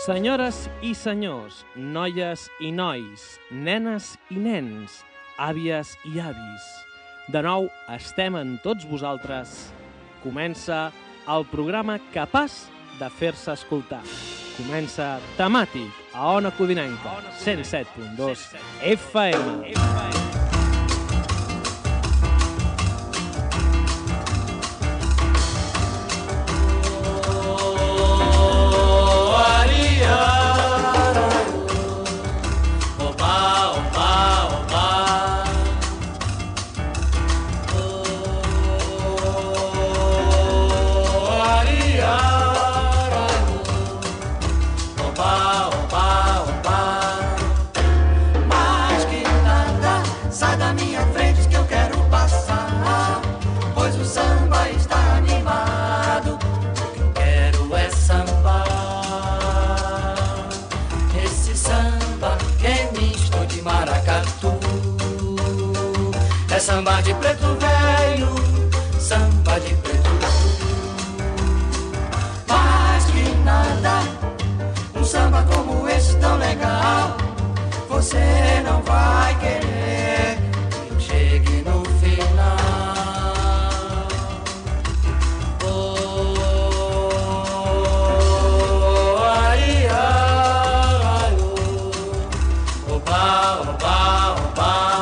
Senyores i senyors, noies i nois, nenes i nens, àvies i avis, de nou estem amb tots vosaltres. Comença el programa capaç de fer-se escoltar. Comença Temàtic a Ona Codinenca, 107.2 FM. Samba de preto velho, samba de preto mais que nada, samba como esse tão legal, você não vai querer que eu chegue no final. Oh, ai, ai, oh, oba, oba, oba.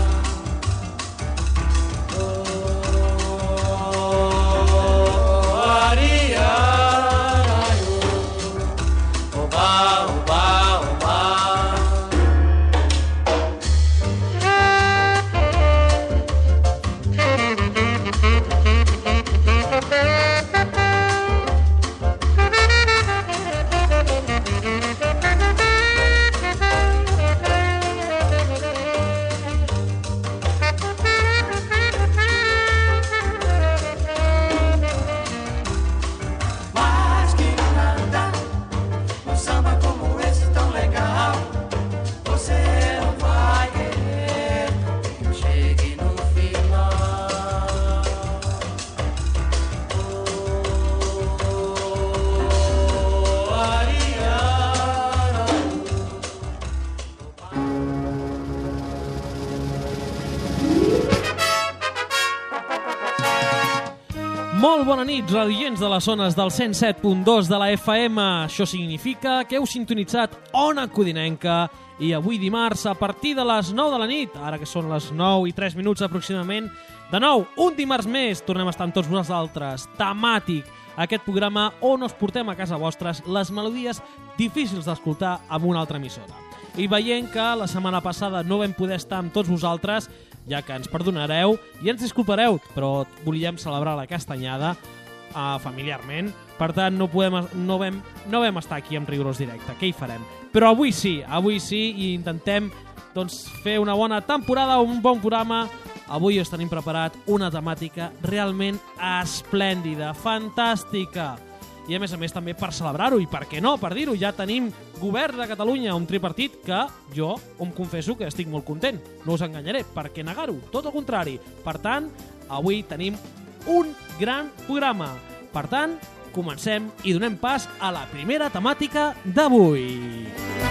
Molt bona nit, radioients de les zones del 107.2 de la FM. Això significa que heu sintonitzat Ona Codinenca i avui dimarts a partir de les 9 de la nit, ara que són les 9 i 3 minuts aproximadament, de nou, un dimarts més, tornem a estar amb tots vosaltres. Temàtic, aquest programa on us portem a casa vostres les melodies difícils d'escoltar amb una altra emissora. I veient que la setmana passada no vam poder estar amb tots vosaltres, ja que ens perdonareu i ens disculpareu, però volíem celebrar la castanyada familiarment. Per tant, no vam estar aquí en rigorós directe. Què hi farem? Però avui sí, i intentem fer una bona temporada, un bon programa. Avui us tenim preparat una temàtica realment esplèndida, fantàstica. I a més també per celebrar-ho, i per què no, per dir-ho, ja tenim govern de Catalunya, un tripartit que jo em confesso que estic molt content. No us enganyaré, per què negar-ho? Tot el contrari. Per tant, avui tenim un gran programa. Per tant, comencem i donem pas a la primera temàtica d'avui.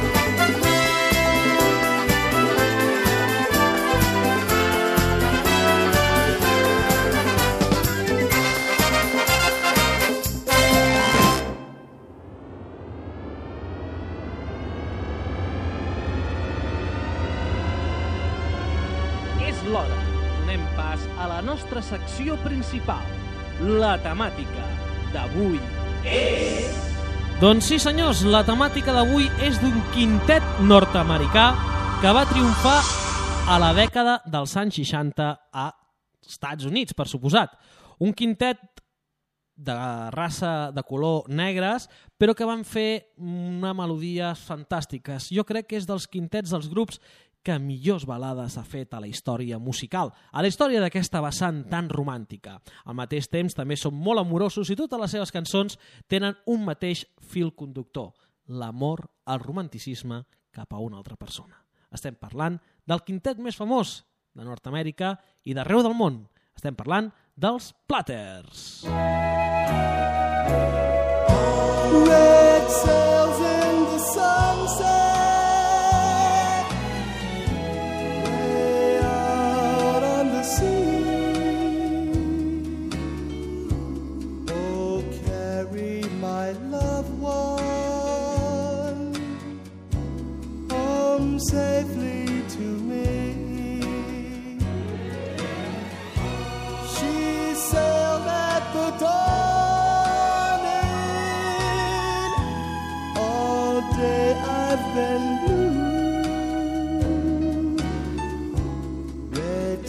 L'hora. Donem pas a la nostra secció principal. La temàtica d'avui és... Doncs sí, senyors, la temàtica d'avui és d'un quintet nord-americà que va triomfar a la dècada dels anys 60 a Estats Units, per suposat. Un quintet de raça de color negres, però que van fer unes melodies fantàstiques. Jo crec que és dels quintets dels grups que millors balades ha fet a la història musical, a la història d'aquesta vessant tan romàntica. Al mateix temps també són molt amorosos i totes les seves cançons tenen un mateix fil conductor, l'amor al romanticisme cap a una altra persona. Estem parlant del quintet més famós de Nord-Amèrica i d'arreu del món. Estem parlant dels Platters. Red sails in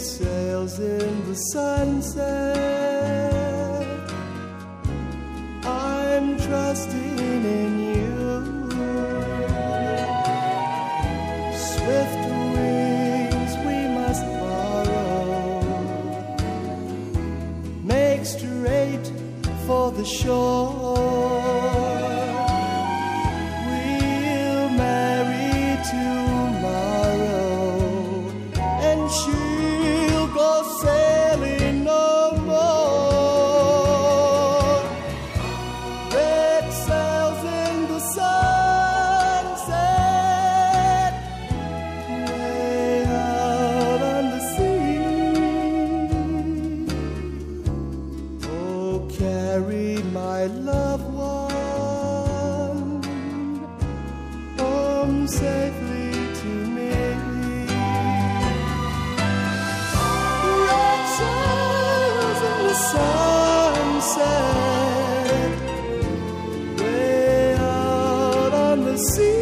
sails in the sunset. I'm trusting in you. Swift wings we must borrow. Make straight for the shore. We'll marry tomorrow, and she'll go sailing no more. Red sails in the sunset, way out on the sea. Oh, carry my loved one home safely to me. Red sails in the sunset, way out on the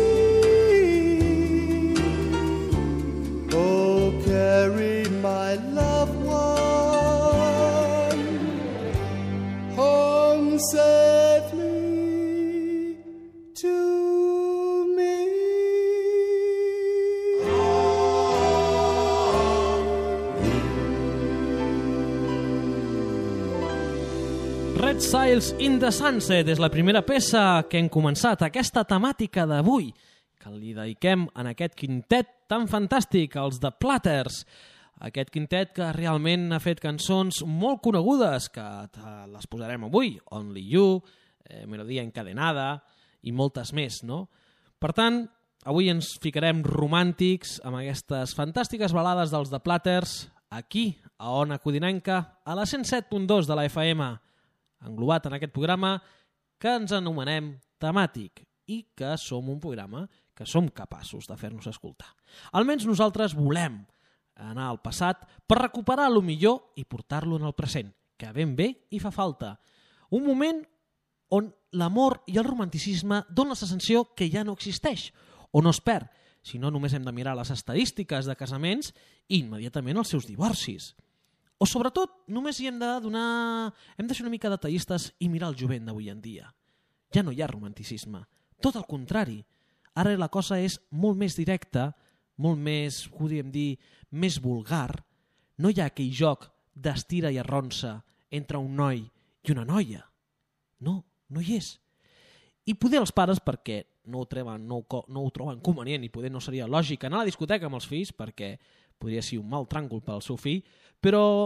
sea. Oh, carry my loved one home safely to me. Red Sails in the Sunset és la primera peça que hem començat, aquesta temàtica d'avui, que li dediquem en aquest quintet tan fantàstic, els The Platters. Aquest quintet que realment ha fet cançons molt conegudes, que les posarem avui, Only You, Melodia Encadenada i moltes més, no? Per tant, avui ens ficarem romàntics amb aquestes fantàstiques balades dels The Platters, aquí, a Ona Codinenca, a la 107.2 de la FM, englobat en aquest programa que ens anomenem temàtic i que som un programa que som capaços de fer-nos escoltar. Almenys nosaltres volem anar al passat per recuperar lo millor i portar-lo en el present, que ben bé hi fa falta. Un moment on l'amor i el romanticisme donen la sensació que ja no existeix, o no es perd, si no només hem de mirar les estadístiques de casaments i immediatament els seus divorcis. O sobretot només hi hem de ser una mica detallistes i mirar el jovent d'avui en dia. Ja no hi ha romanticisme, tot el contrari. Ara la cosa és molt més directa, molt més, podríem dir, més vulgar. No hi ha aquell joc d'estira i arronsa entre un noi i una noia. No, no hi és. I poder els pares, perquè no ho troben convenient i poder no seria lògic anar a la discoteca amb els fills, perquè podria ser un mal tràngol pel seu fill, però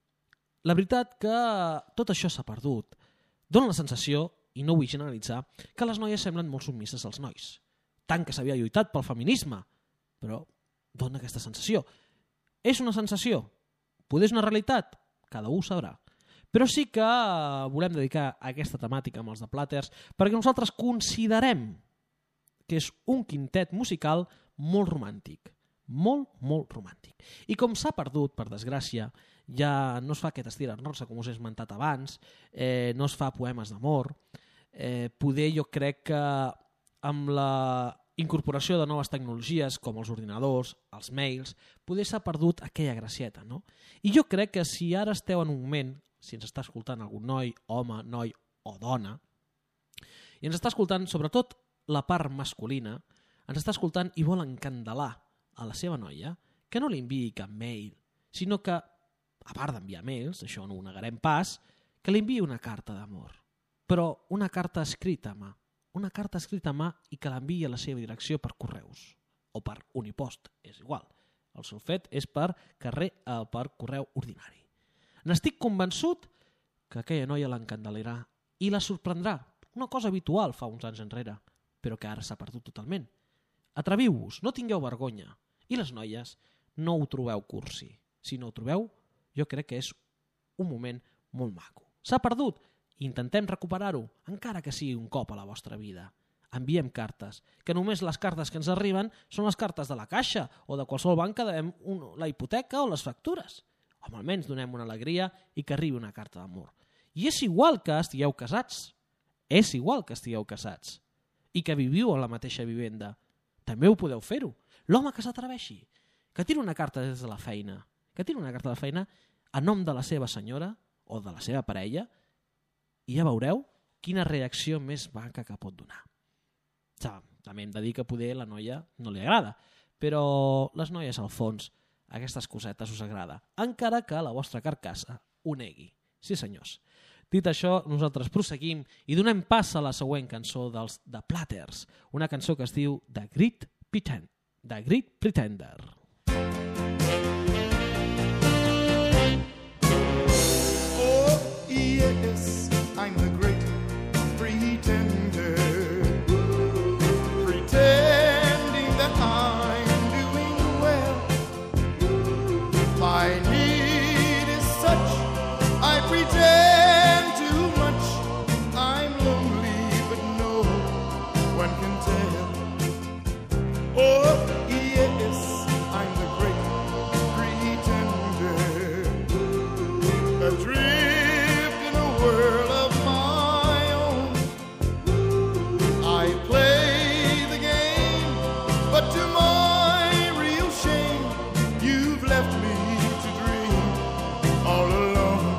la veritat que tot això s'ha perdut. Dóna la sensació, i no vull generalitzar, que les noies semblen molt submises als nois. Tant que s'havia lluitat pel feminisme, però dona aquesta sensació. És una sensació? Poder és una realitat? Cada un ho sabrà. Però sí que volem dedicar aquesta temàtica amb els The Platters perquè nosaltres considerem que és un quintet musical molt romàntic. Molt, molt romàntic. I com s'ha perdut, per desgràcia, ja no es fa aquest estir-arronsa, com us he esmentat abans, no es fa poemes d'amor, poder jo crec que amb la incorporació de noves tecnologies com els ordinadors, els mails, poder s'ha perdut aquella gracieta, no? I jo crec que si ara esteu en un moment, si ens està escoltant algun noi, home, noi o dona, i ens està escoltant sobretot la part masculina, ens està escoltant i vol encandelar a la seva noia, que no li enviï cap mail, sinó que, a part d'enviar mails, això no ho negarem pas, que li enviï una carta d'amor. Però una carta escrita a mà. Una carta escrita a mà i que l'enviï a la seva direcció per correus. O per Unipost, és igual. El seu fet és per correu ordinari. N'estic convençut que aquella noia l'encandelarà i la sorprendrà. Una cosa habitual fa uns anys enrere, però que ara s'ha perdut totalment. Atreviu-vos, no tingueu vergonya. I les noies, no ho trobeu cursi. Si no ho trobeu, jo crec que és un moment molt maco. S'ha perdut, intentem recuperar-ho, encara que sigui un cop a la vostra vida. Enviem cartes, que només les cartes que ens arriben són les cartes de la caixa o de qualsevol banc que devem la hipoteca o les factures. Home, almenys donem una alegria i que arribi una carta d'amor. I és igual que estigueu casats. És igual que estigueu casats. I que viviu a la mateixa vivenda. També ho podeu fer-ho. L'home que s'atreveixi, que tira una carta des de la feina que tira una carta de feina a nom de la seva senyora o de la seva parella i ja veureu quina reacció més maca que pot donar. També hem de dir que poder la noia no li agrada, però les noies al fons aquestes cosetes us agrada, encara que la vostra carcassa ho negui. Sí senyors. Dit això, nosaltres proseguim i donem pas a la següent cançó dels The Platters, una cançó que es diu The Great Pretender. Oh, yes, I'm the great pretender, pretending that I'm doing well. My need is such, I pretend too much. I'm lonely, but no one can tell. Oh, yes, I'm the great pretender, adrift in a world of my own. I play the game, but to my real shame, you've left me to dream all alone.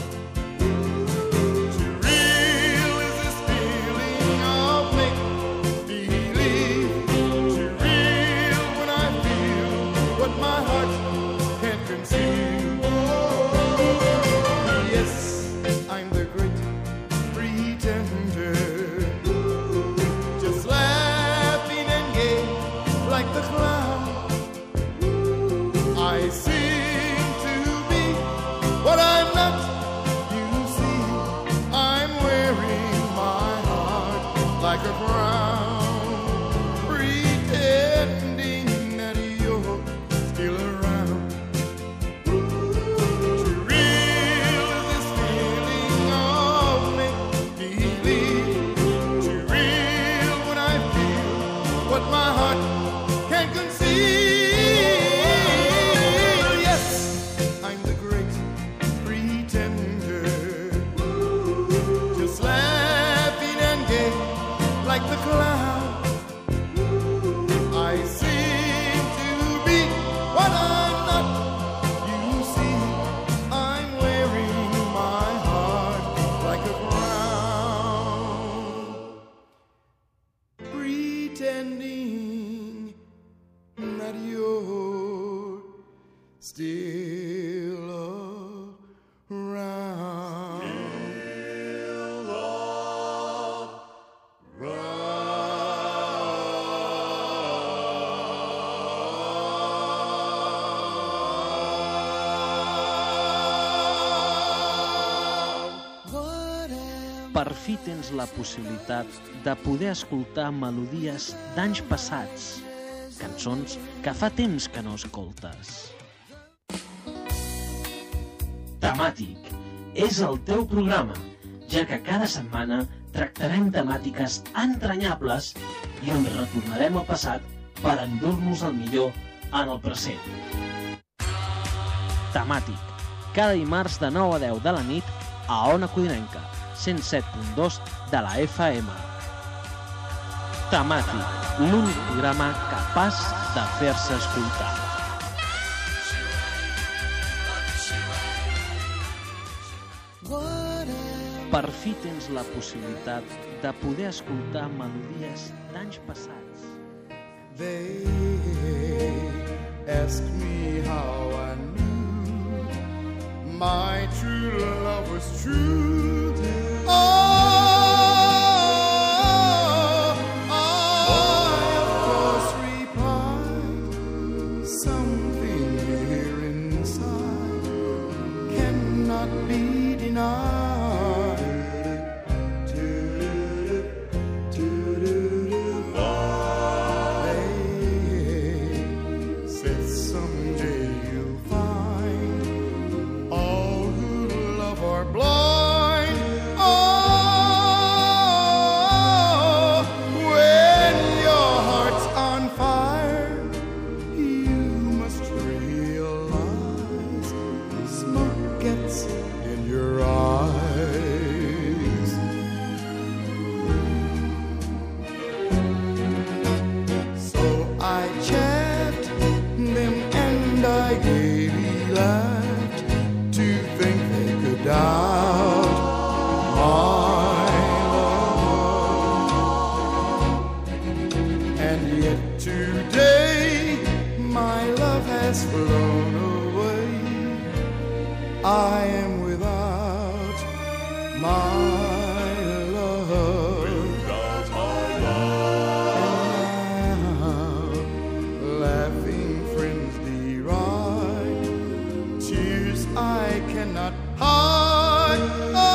Too real is this feeling of make-believe, too real when I feel what my heart can't conceive. Yes, I'm the great pretender, just laughing and gay like the clown. I seem to be what I'm not. You see, I'm wearing my heart like a crown, pretending that you're still around. Too real is this feeling of make-believe, too real when I feel what my heart can't conceal. Yes, I'm the great pretender, just laughing and gay like the clown. I seem to be what I'm not. You see, I'm wearing my heart like a crown, pretending that you're still around. Per fi tens la possibilitat de poder escoltar melodies d'anys passats, cançons que fa temps que no escoltes. Temàtic és el teu programa, ja que cada setmana tractarem temàtiques entranyables i on retornarem al passat per endur-nos el millor en el present. Temàtic, cada dimarts de 9 a 10 de la nit a Ona Codinenca, 107.2 de la FM. Temàtic, l'únic programa capaç de fer-se escoltar. Per fi tens la possibilitat de poder escoltar melodies d'anys passats. They ask me how I knew my true love was true. I of course replied, something here inside cannot be denied. Gets in your eyes. laughed to think they could doubt my love. And yet today my love has flown away. I am without my love. Without my love. Now, laughing friends deride, tears I cannot hide.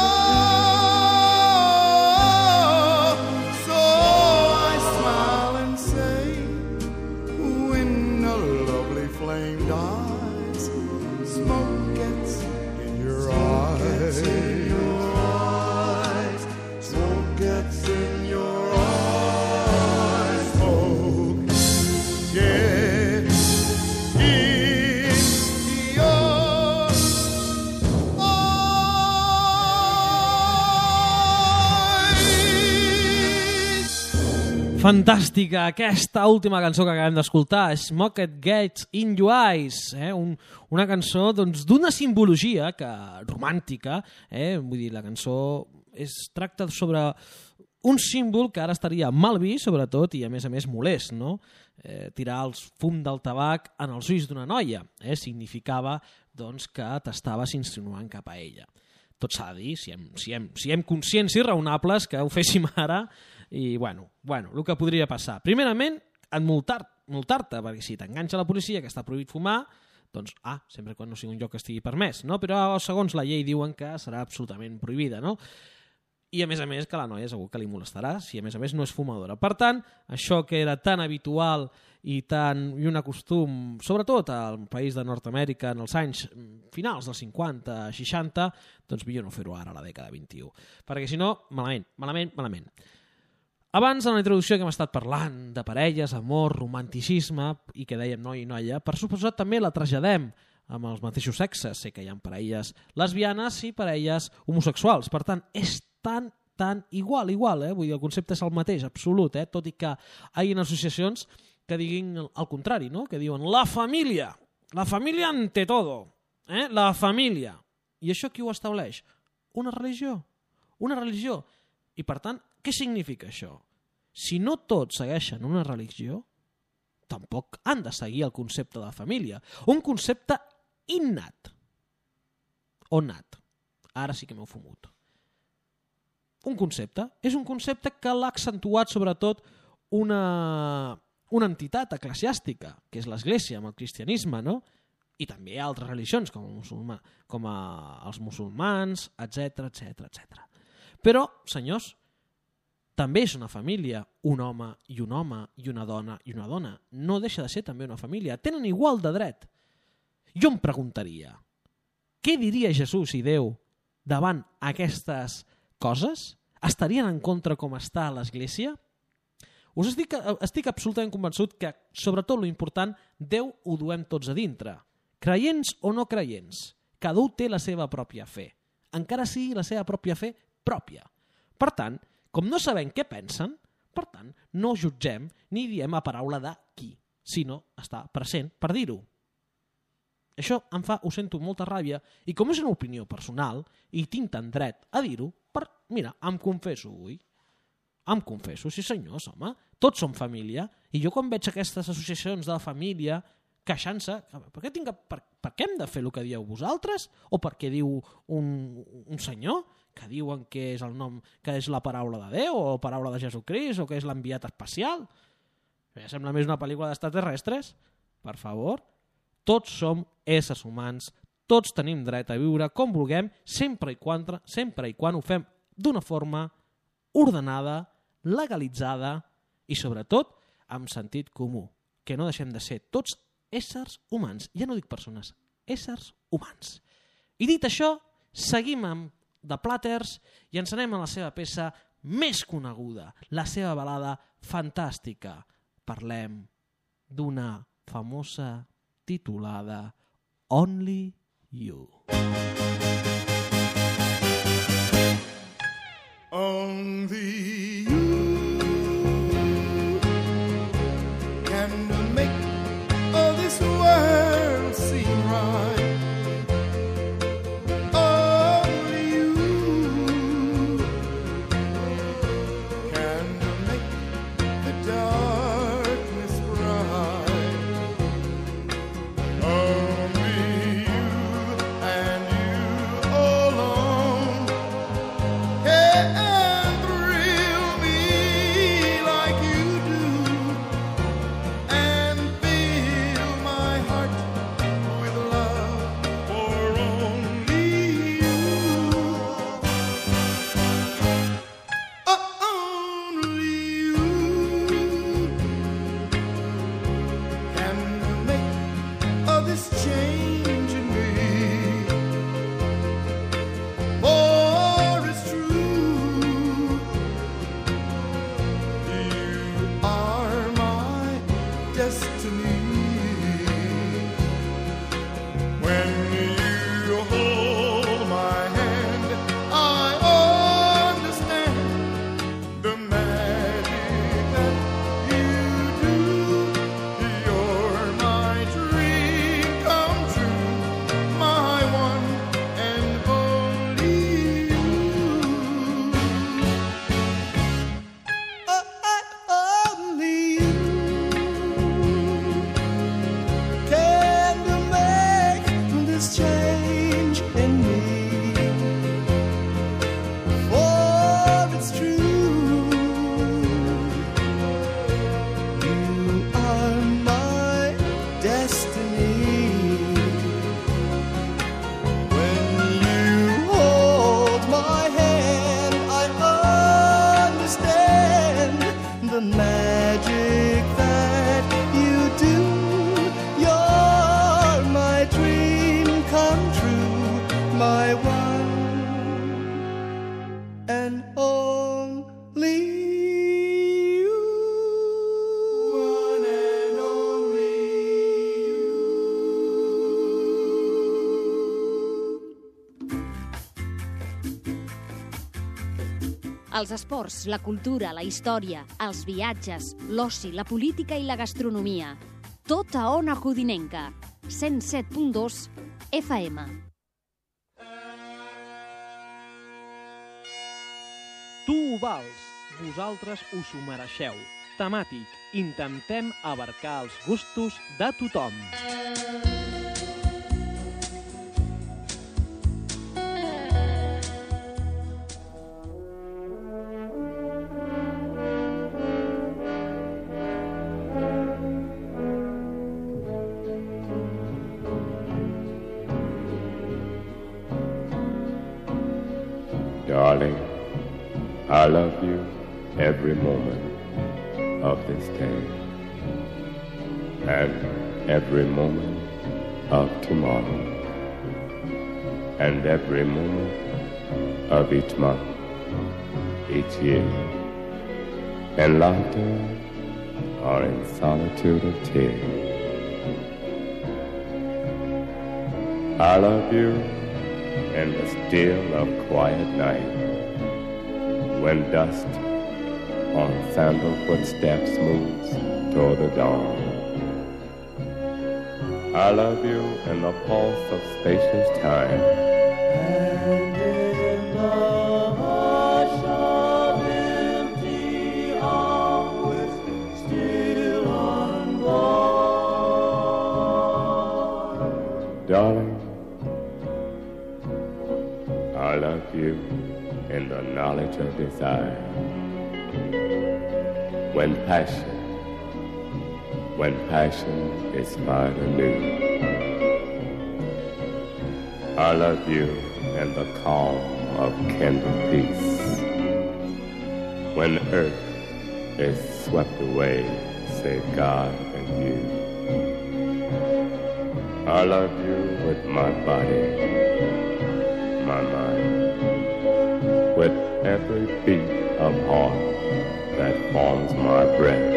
Oh, so I smile and say, when a lovely flame dies, smoke gets in your eyes. Smoke gets in your eyes. Smoke gets in your eyes. Fantàstica aquesta última cançó que acabem d'escoltar, Smoke Gets in Your Eyes, una cançó doncs, d'una simbologia romàntica, vull dir, la cançó tracta sobre un símbol que ara estaria mal vist, sobretot, i a més molest, no? Tirar el fum del tabac en els ulls d'una noia, significava doncs, que t'estaves insinuant cap a ella. Tot s'ha de dir, siguem conscients i raonables que ho féssim ara, i bueno, el que podria passar. Primerament, multar-te, perquè si t'enganxa la policia que està prohibit fumar, doncs, sempre quan no sigui un lloc que estigui permès, no? Però segons la llei diuen que serà absolutament prohibida, no? I a més que la noia segur que li molestarà si a més no és fumadora. Per tant, això que era tan habitual i un costum, sobretot al país de Nord-Amèrica en els anys finals dels 50, 60, doncs millor no fer-ho ara a la dècada 21. Perquè si no, malament. Abans, en la introducció que hem estat parlant de parelles, amor, romanticisme, i que dèiem noi i noia, per suposat també la traslladem amb els mateixos sexes. Sé que hi ha parelles lesbianes i parelles homosexuals. Per tant, és tan igual, vull dir, el concepte és el mateix, absolut, tot i que hi ha associacions que diguin el contrari, no? Que diuen la família ante todo, la família. I això qui ho estableix? Una religió. I per tant, què significa això? Si no tots segueixen una religió, tampoc han de seguir el concepte de família. Un concepte innat. O nat. Ara sí que m'heu fumut. Un concepte. És un concepte que l'ha accentuat sobretot una entitat eclesiàstica, que és l'Església, amb el cristianisme, no? I també hi ha altres religions, com els musulmans, etc. Però, senyors, també és una família, un home i una dona i una dona. No deixa de ser també una família. Tenen igual de dret. Jo em preguntaria, què diria Jesús i Déu davant aquestes coses? Estarien en contra com està l'Església? Estic absolutament convençut que, sobretot, lo important, Déu ho duem tots a dintre. Creients o no creients, cada un té la seva pròpia fe. Encara sigui la seva pròpia fe pròpia. Per tant, com no sabem què pensen, per tant, no jutgem ni diem a paraula de qui, sinó està present per dir-ho. Això ho sento molta ràbia, i com és una opinió personal, i tinc tant dret a dir-ho, mira, em confesso avui. Em confesso, sí senyors, home, tots som família, i jo quan veig aquestes associacions de la família queixant-se, per què hem de fer el que dieu vosaltres? O per què diu un senyor que diuen que és el nom, que és la paraula de Déu, o paraula de Jesucrist, o que és l'enviat espacial? Sembla més una pel·lícula d'extraterrestres. Per favor, tots som éssers humans, tots tenim dret a viure com vulguem, sempre i quan ho fem d'una forma ordenada, legalitzada i, sobretot, amb sentit comú. Que no deixem de ser tots éssers humans. Ja no dic persones, éssers humans. I dit això, seguim amb The Platters i ens anem a la seva peça més coneguda, la seva balada fantàstica. Parlem d'una famosa titulada Only You. Only you can make all this world seem right. Els esports, la cultura, la història, els viatges, l'oci, la política i la gastronomia. Tot a Ona Codinenca. 107.2 FM. Tu ho vals, vosaltres us ho mereixeu. Temàtic, intentem abarcar els gustos de tothom. Darling, I love you every moment of this day and every moment of tomorrow and every moment of each month, each year, in laughter or in solitude of tears. I love you in the still of quiet night, when dust on sandal footsteps moves toward the dawn. I love you in the pulse of spacious time, And in the hush of empty hours, still unborn. darling. I love you in the knowledge of desire, when passion is fired anew. I love you in the calm of kindled peace, when earth is swept away, save God and you. I love you with my body, my mind, with every beat of heart that forms my breath.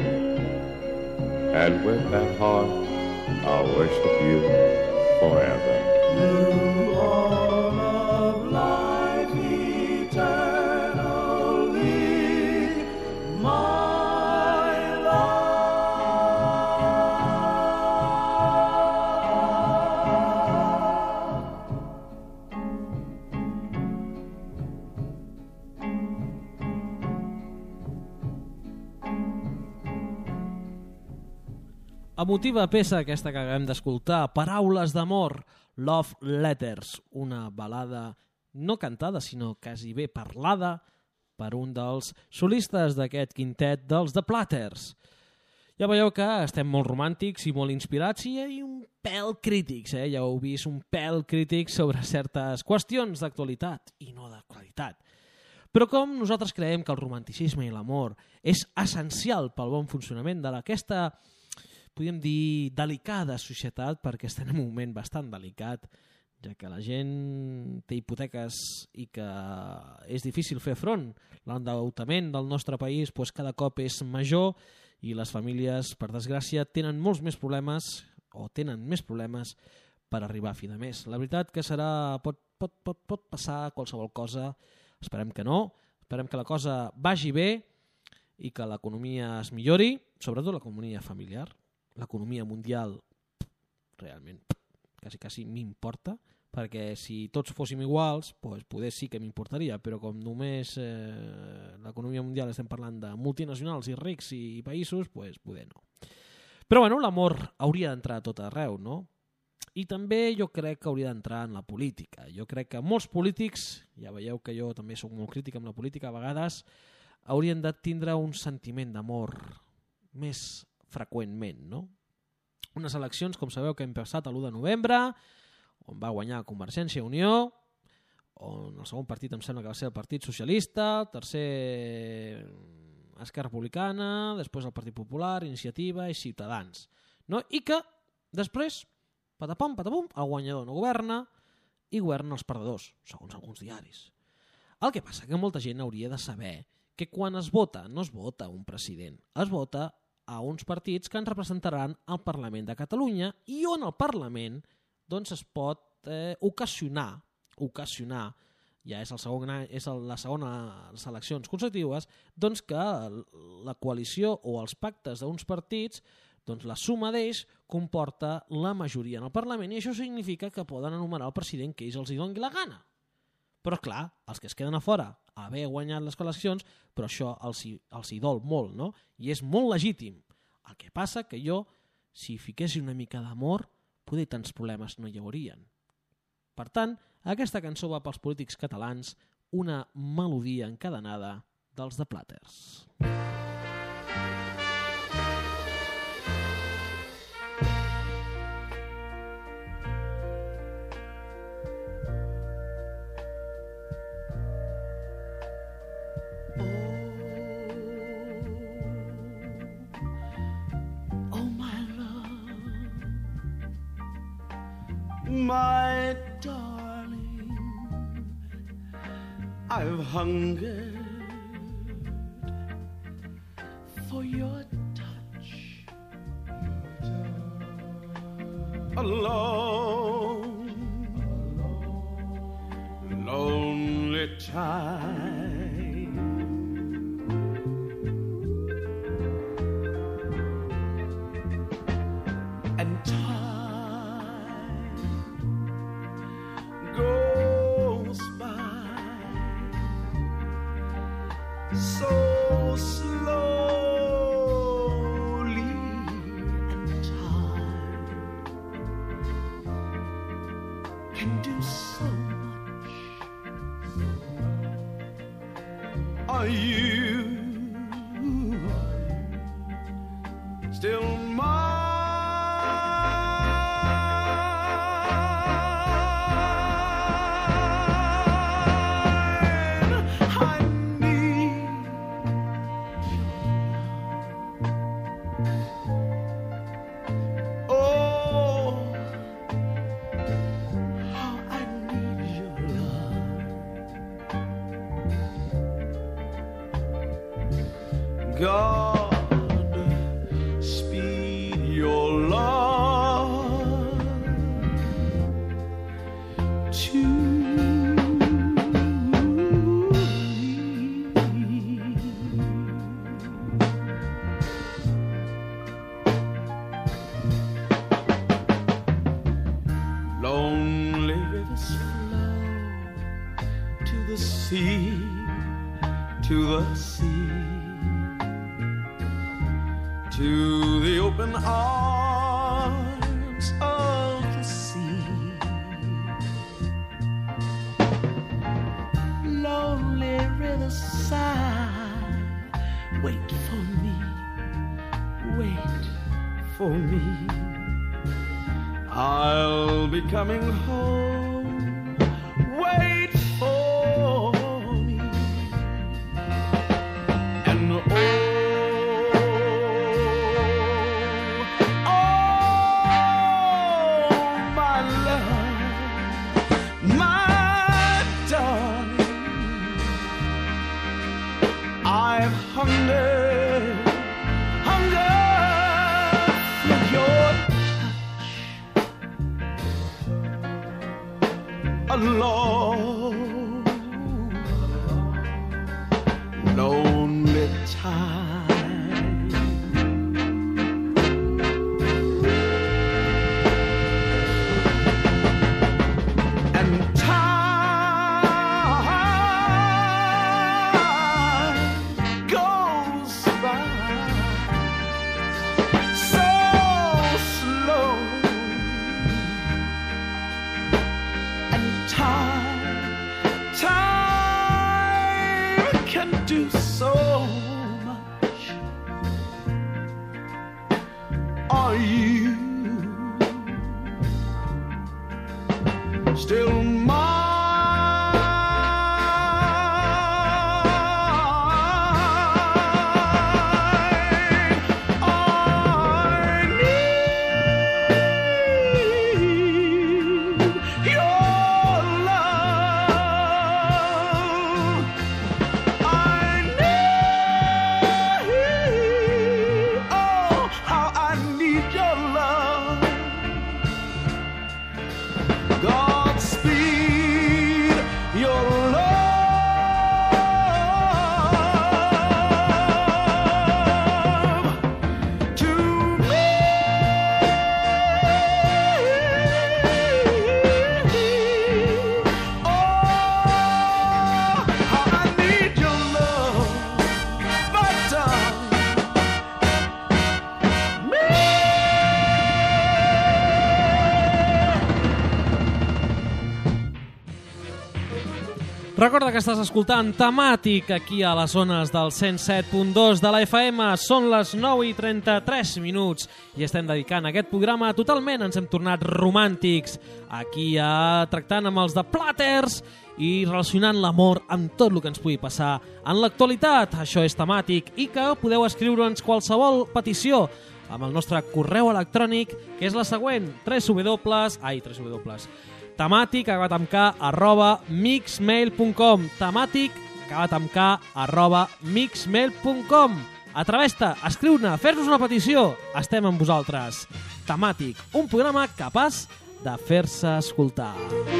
And with that heart, I'll worship you forever. You all of life eternally, my love. Emotiva peça aquesta que acabem d'escoltar, Paraules d'amor, Love Letters, una balada no cantada, sinó quasi bé parlada per un dels solistes d'aquest quintet dels The Platters. Ja veieu que estem molt romàntics i molt inspirats i un pèl crítics, ja heu vist, un pèl crític sobre certes qüestions d'actualitat i no d'actualitat. Però com nosaltres creiem que el romanticisme i l'amor és essencial pel bon funcionament d'aquesta, podríem dir, delicada societat, perquè estem en un moment bastant delicat, ja que la gent té hipoteques i que és difícil fer front. L'endeutament del nostre país cada cop és major i les famílies, per desgràcia, tenen molts més problemes o tenen més problemes per arribar a fi de mes. La veritat que pot passar qualsevol cosa, esperem que no, esperem que la cosa vagi bé i que l'economia es millori, sobretot l'economia familiar. L'economia mundial realment quasi m'importa, perquè si tots fóssim iguals, poder sí que m'importaria, però com només l'economia mundial estem parlant de multinacionals i rics i països, poder no. Però bueno, l'amor hauria d'entrar a tot arreu, no? I també jo crec que hauria d'entrar en la política. Jo crec que molts polítics, ja veieu que jo també soc molt crític amb la política a vegades, haurien de tindre un sentiment d'amor més freqüentment, no? Unes eleccions, com sabeu, que hem passat l'1 de novembre, on va guanyar Convergència i Unió, on el segon partit em sembla que va ser el Partit Socialista, el tercer Esquerra Republicana, després el Partit Popular, Iniciativa i Ciutadans. No? I que després, patapam, patapum, el guanyador no governa i governen els perdedors, segons alguns diaris. El que passa que molta gent hauria de saber que quan es vota, no es vota un president, es vota a uns partits que ens representaran al Parlament de Catalunya i on el Parlament doncs, es pot ocasionar ja és les segones eleccions consecutives, doncs que la coalició o els pactes d'uns partits, doncs la suma d'ells comporta la majoria en el Parlament i això significa que poden anomenar el president que ells els hi doni la gana. Però clar, els que es queden a fora, haver guanyat les eleccions, però això els hi dol molt, no? I és molt legítim. El que passa que jo, si fiqués una mica d'amor, poder tants problemes no hi haurien. Per tant, aquesta cançó va pels polítics catalans, una melodia encadenada dels The Platters. My darling, I've hungered for your touch. Alone, lonely time. And goes by so slowly, and time can do so much. Are you still mine? God, speed your love to me. Lonely rivers flow to the sea, to the sea, to the open arms of the sea. Lonely riverside, wait for me, wait for me. I'll be coming home, wait for me. And hunger for your touch alone, lonely time. And do so much. Are you still mine? I need your love. Godspeed. Recorda que estàs escoltant Temàtic aquí a les zones del 107.2 de la FM. Són les 9:33 i estem dedicant aquest programa totalment. Ens hem tornat romàntics aquí tractant amb els de Platters i relacionant l'amor amb tot el que ens pugui passar en l'actualitat. Això és Temàtic i que podeu escriure'ns qualsevol petició amb el nostre correu electrònic, que és la següent: temàtic@mixmail.com temàtic@mixmail.com. Atreveix-te, escriu-ne, fes-nos una petició. Estem amb vosaltres. Temàtic, un programa capaç de fer-se escoltar.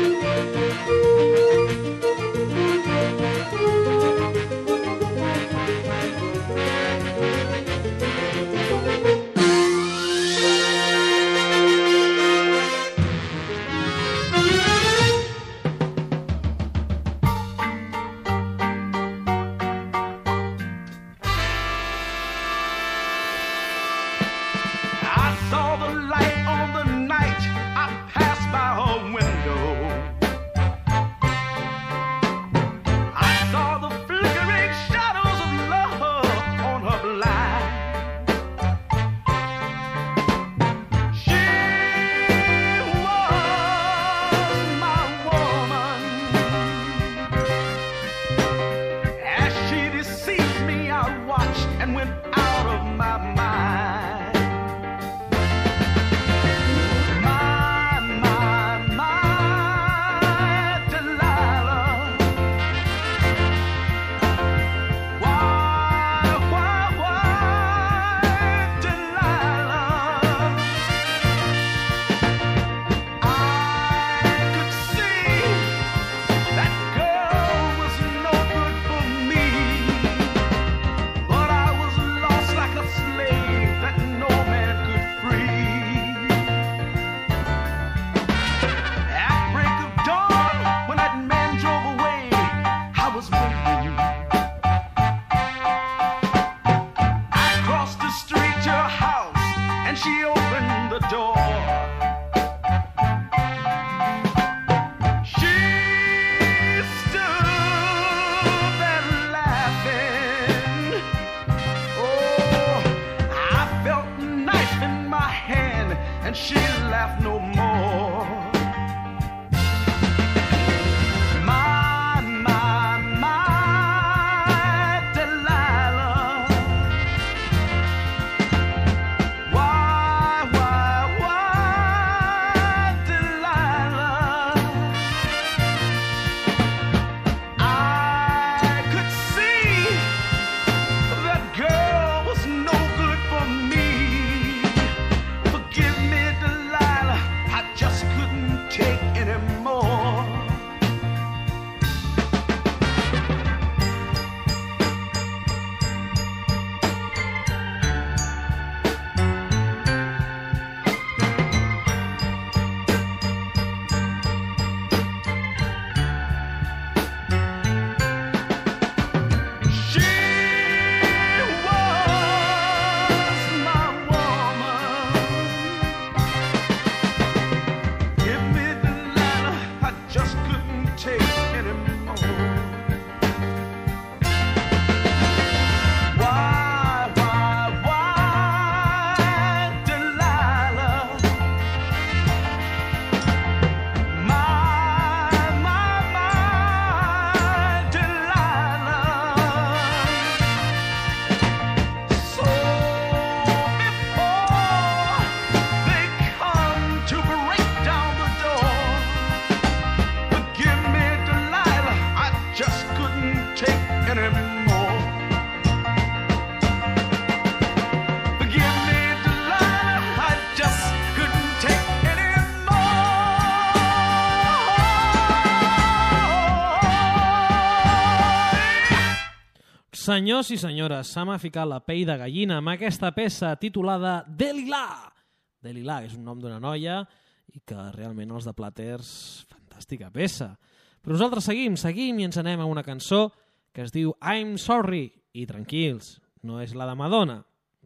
Senyors i senyores, se m'ha ficat la pell de gallina amb aquesta peça titulada Delilah. Delilah és un nom d'una noia i que realment els de Platters, fantàstica peça. Però nosaltres seguim i ens anem a una cançó que es diu I'm Sorry. I tranquils, no és la de Madonna,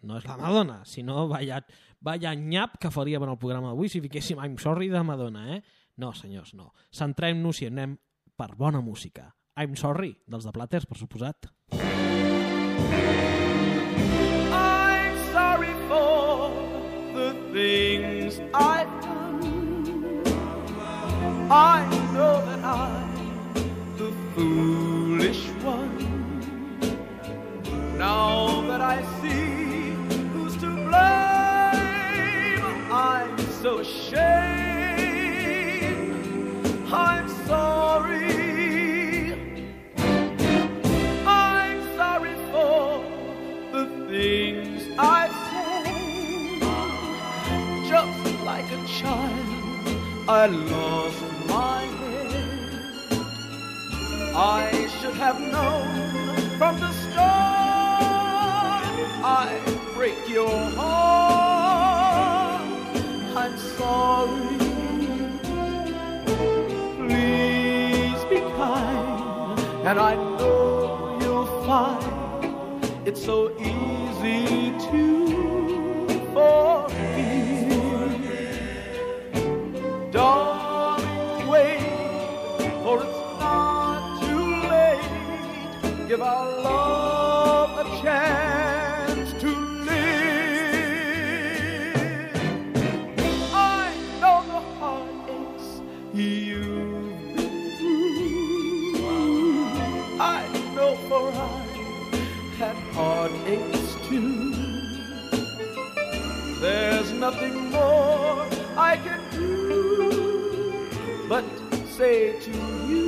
sinó vaya nyap que faríem en el programa d'avui si fiquéssim I'm Sorry de Madonna, eh? No, senyors, no. Centrem-nos i anem per bona música. I'm Sorry, dels de Platters, per suposat. I'm sorry for the things I've done. I know that I'm the foolish one. Now that I see who's to blame, I'm so ashamed. I'm sorry. I'm sorry for the things I've said. Just like a child, I lost my head. I should have known from the start I'd break your heart. I'm sorry. Please be kind, and I know you'll find it's so easy to forgive. Darling, wait, for it's not too late. Give our love a chance to live. I know the heartaches you've been through. I know for I had heartaches too. There's nothing more I can do but say to you,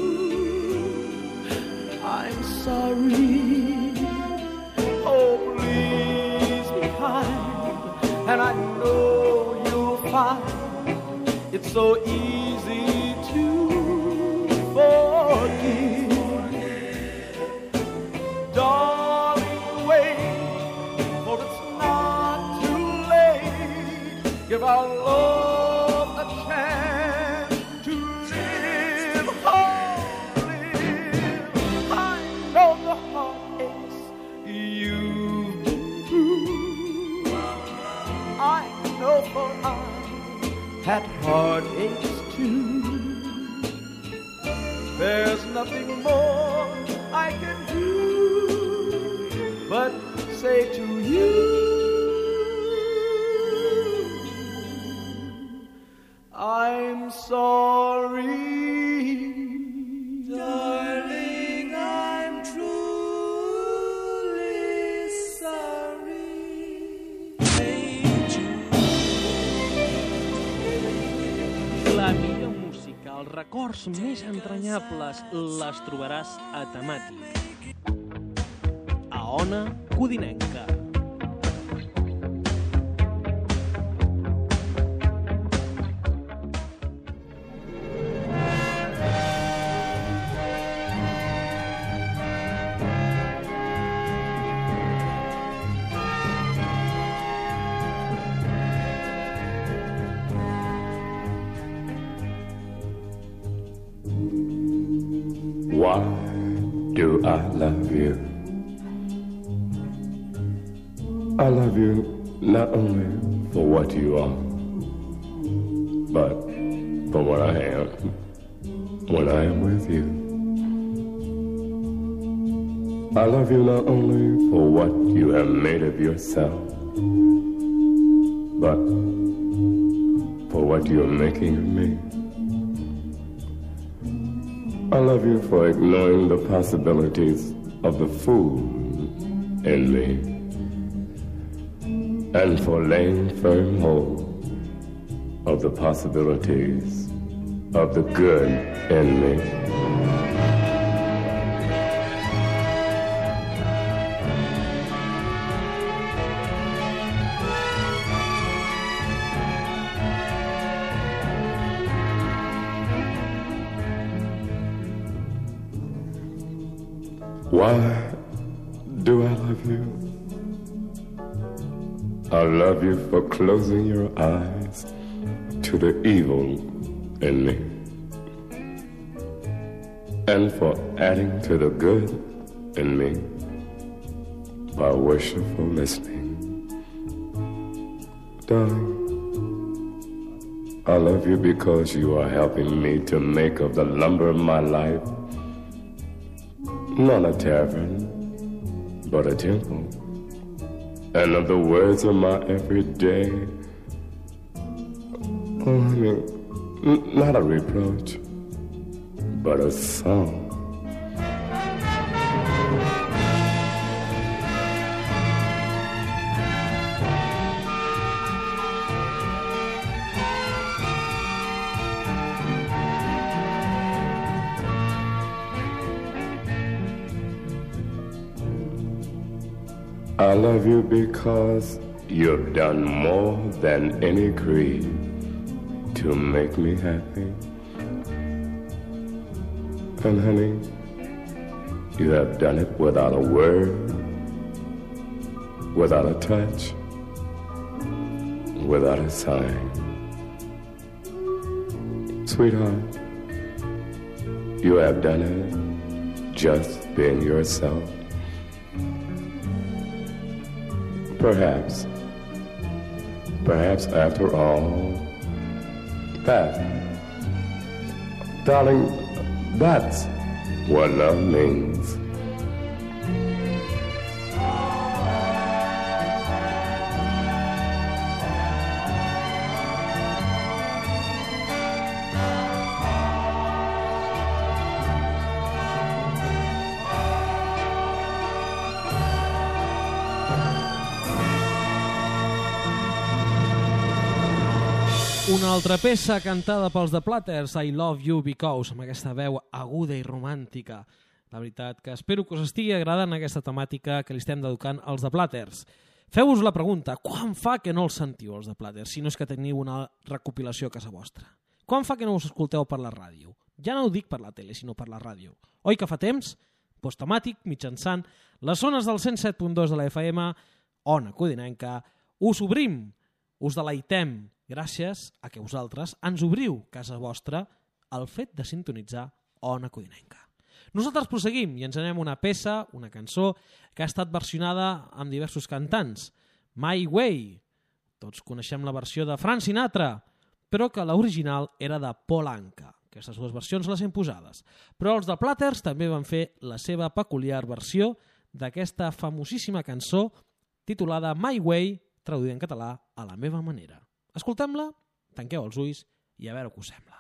I'm sorry. Oh, please be kind, and I know you'll find it's so easy to forgive. Darling, wait, for it's not too late. Give our love a chance to live. Oh, live. I know the heartaches you've been through. I know for I had heartaches too. There's nothing more I can do but say to you, I'm sorry. Darling, I'm truly sorry. La millor música, els records més entranyables, les trobaràs a Temàtic. A Ona Codinenca. Why do I love you? I love you not only for what you are, but for what I am when I am with you. I love you not only for what you have made of yourself, but for what you are making of me. I love you for ignoring the possibilities of the fool in me, and for laying firm hold of the possibilities of the good in me. Why do I love you? I love you for closing your eyes to the evil in me, and for adding to the good in me by worshipful listening. Darling, I love you because you are helping me to make of the lumber of my life not a tavern, but a temple. And of the words of my everyday, oh, honey, not a reproach, but a song. I love you because you've done more than any creed to make me happy. And honey, you have done it without a word, without a touch, without a sign. Sweetheart, you have done it just being yourself. Perhaps after all, darling, that's what love means. Una altra peça cantada pels The Platters, I Love You Because, amb aquesta veu aguda i romàntica. La veritat que espero que us estigui agradant aquesta temàtica que li estem dedicant als The Platters. Feu-vos la pregunta, quan fa que no els sentiu, els The Platters, si no és que teniu una recopilació a casa vostra? Quan fa que no us escolteu per la ràdio? Ja no ho dic per la tele, sinó per la ràdio. Oi que fa temps? Doncs temàtic, mitjançant les zones del 107.2 de la FM, Ona Codinenca, us obrim, us deleitem, gràcies a que vosaltres ens obriu casa vostra el fet de sintonitzar Ona Codinenca. Nosaltres proseguim i ens anem una peça, una cançó, que ha estat versionada amb diversos cantants. My Way, tots coneixem la versió de Frank Sinatra, però que l'original era de Paul Anka. Aquestes dues versions les hem posades. Però els The Platters també van fer la seva peculiar versió d'aquesta famosíssima cançó titulada My Way, traduïda en català a la meva manera. Escoltem-la, tanqueu els ulls i a veure què us sembla.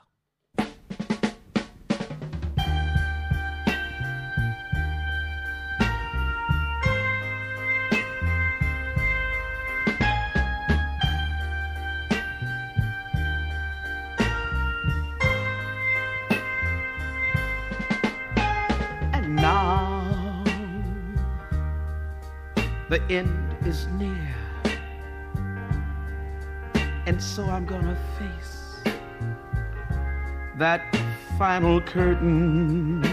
And now the end is near. And so I'm gonna face that final curtain.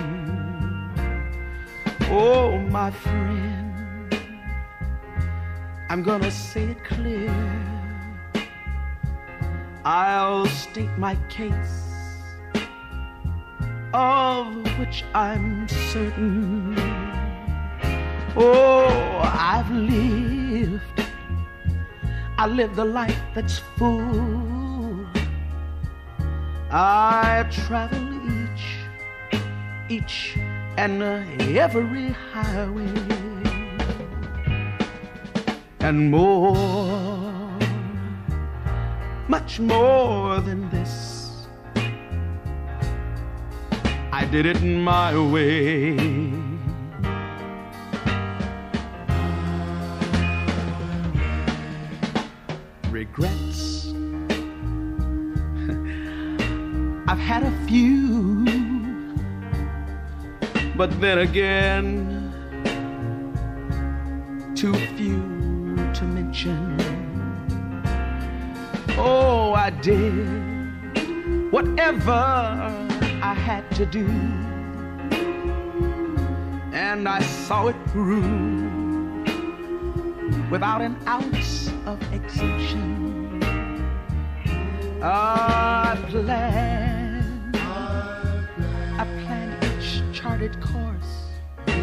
Oh, my friend, I'm gonna say it clear. I'll state my case, of which I'm certain. Oh, I've lived a life that's full. I travel each and every highway, and more, much more than this, I did it my way. Regrets, I've had a few, but then again, too few to mention. Oh, I did whatever I had to do, and I saw it through without an ounce of exemption. I planned each charted course,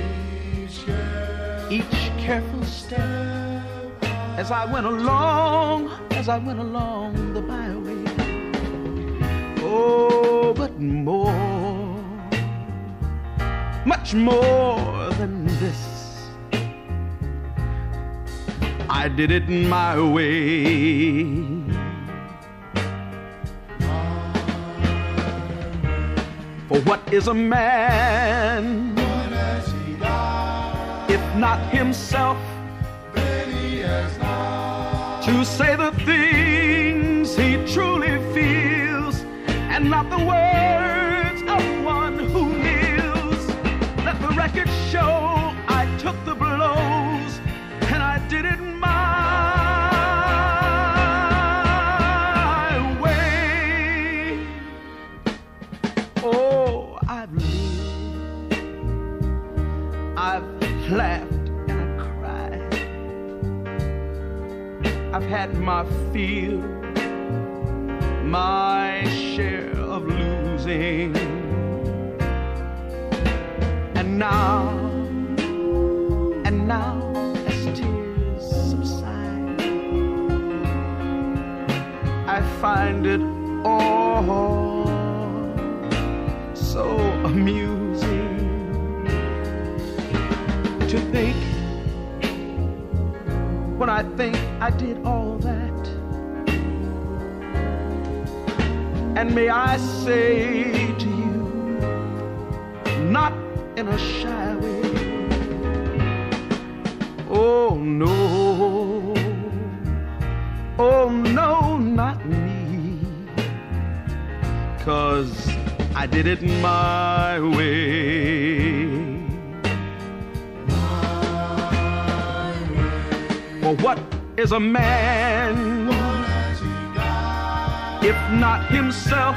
each careful step as I went along the byway. Oh, but more, much more than this. I did it my way. For what is a man if not himself? To say the things he truly feels and not the words of one who kneels. Let the record show I took the blows and I did it my way. Oh, I've lived, I've laughed, I've had my fill, my share of losing. And now, as tears subside, I find it all so amusing to think, when I think I did all that, and may I say to you, not in a shy way, oh no, not me, 'cause I did it my way. For what is a man if not himself?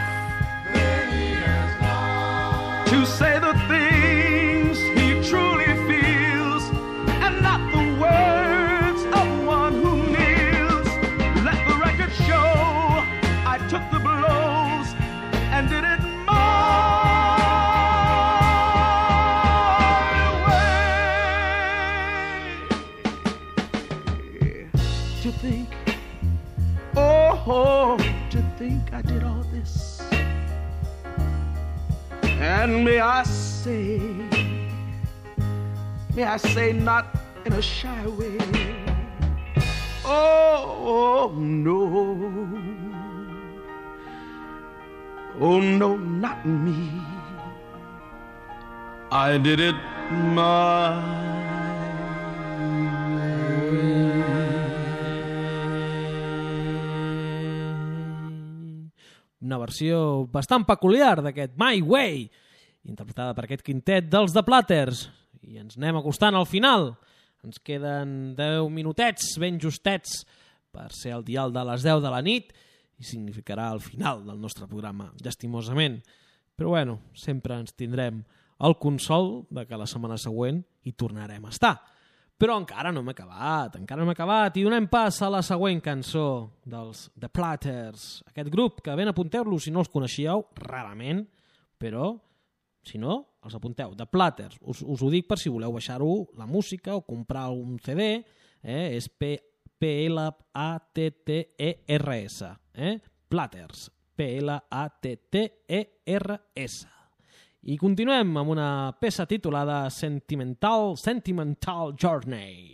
To say the things he truly feels and not the words of one who kneels. Let the record show I took the blows and did it to think I did all this. And may I say not in a shy way, oh no, not me. I did it my way. Una versió bastant peculiar d'aquest My Way, interpretada per aquest quintet dels The Platters. I ens anem acostant al final. Ens queden 10 minutets ben justets per ser el dial de les 10 de la nit i significarà el final del nostre programa, llastimosament. Però bueno, sempre ens tindrem el consol de que la setmana següent hi tornarem a estar. Però encara no hem acabat, i donem pas a la següent cançó dels The Platters, aquest grup que ben apunteu-los si no els coneixíeu, rarament, però si no, els apunteu, The Platters, us ho dic per si voleu baixar-ho, la música o comprar un CD, és Platters, Platters, Platters. I continuem amb una peça titulada Sentimental Journey.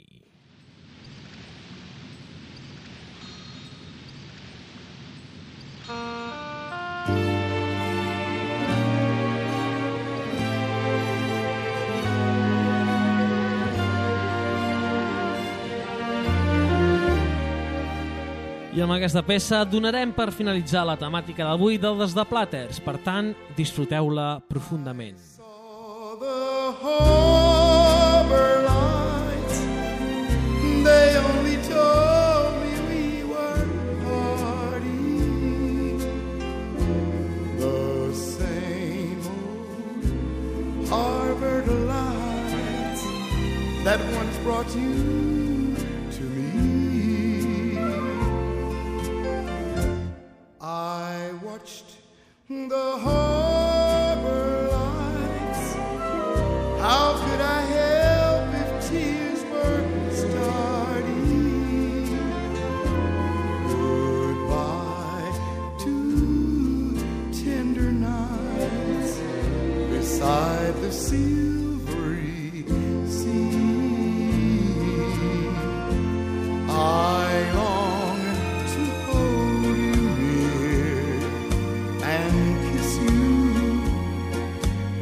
I amb aquesta peça donarem per finalitzar la temàtica d'avui dels The Platters. Per tant, disfruteu-la profundament. The harbor lights, they only told me we were parting. The same old harbor lights that once brought you to me. I watched the harbor lights. How could I help if tears were starting? Goodbye to tender nights beside the silver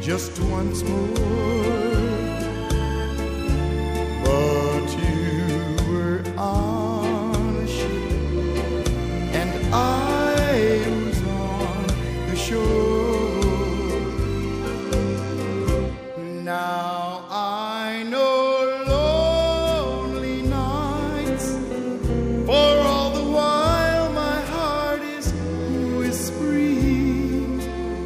just once more. But you were on a ship and I was on the shore. Now I know lonely nights, for all the while my heart is whispering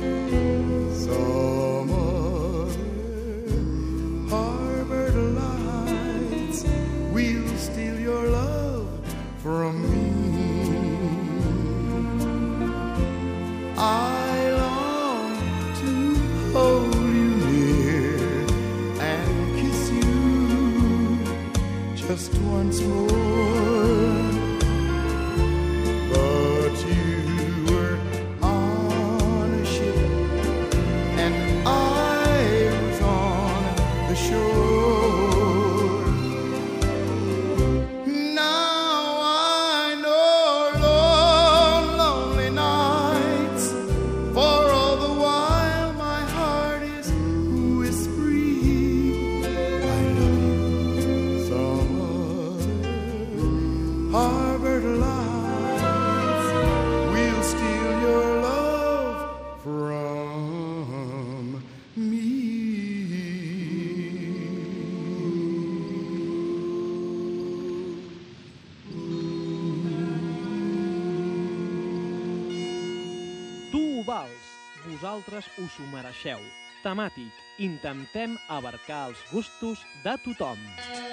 some other harbored lights will steal your love from me. I long to hold you near and kiss you just once more. But you were on a ship and I was on the shore. Now I know lonely nights, for all the while my heart is whispering I love you. Some other harbored lights will steal your love from me. Tu ho vals, vosaltres us ho mereixeu. Temàtic, intentem abarcar els gustos de tothom.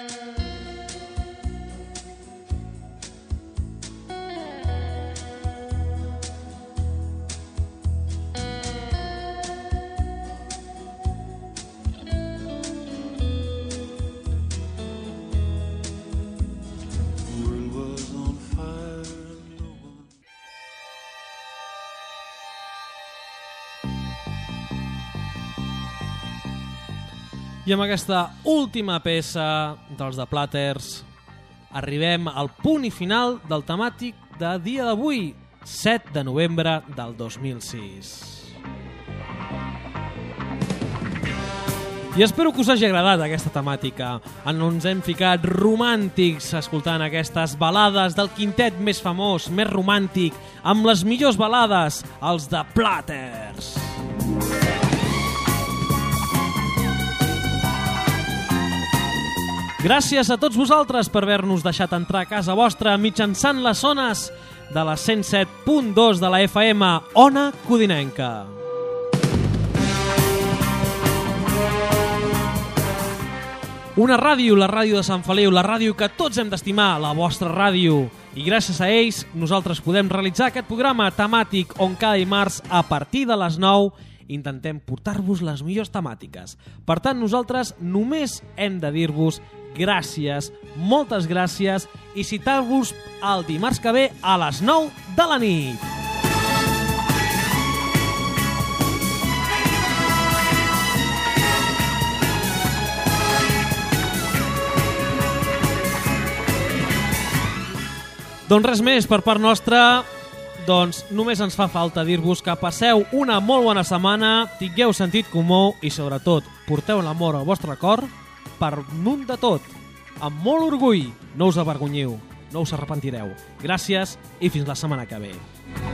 World was on fire, no one. I amb aquesta última peça dels The Platters arribem al punt i final del temàtic de dia d'avui, 7 de novembre del 2006. I espero que us hagi agradat aquesta temàtica. Ens hem ficat romàntics escoltant aquestes balades del quintet més famós, més romàntic, amb les millors balades, els The Platters. Gràcies a tots vosaltres per haver-nos deixat entrar a casa vostra mitjançant les zones de la 107.2 de la FM, Ona Codinenca. Una ràdio, la ràdio de Sant Feliu, la ràdio que tots hem d'estimar, la vostra ràdio. I gràcies a ells nosaltres podem realitzar aquest programa temàtic on cada dimarts a partir de les 9 intentem portar-vos les millors temàtiques. Per tant, nosaltres només hem de dir-vos gràcies, moltes gràcies, i citar-vos el dimarts que ve a les 9 de la nit. Doncs res més per part nostra. Doncs només ens fa falta dir-vos que passeu una molt bona setmana, tingueu sentit comú i sobretot porteu l'amor al vostre cor per munt de tot, amb molt orgull. No us avergonyiu, no us arrepentireu. Gràcies i fins la setmana que ve.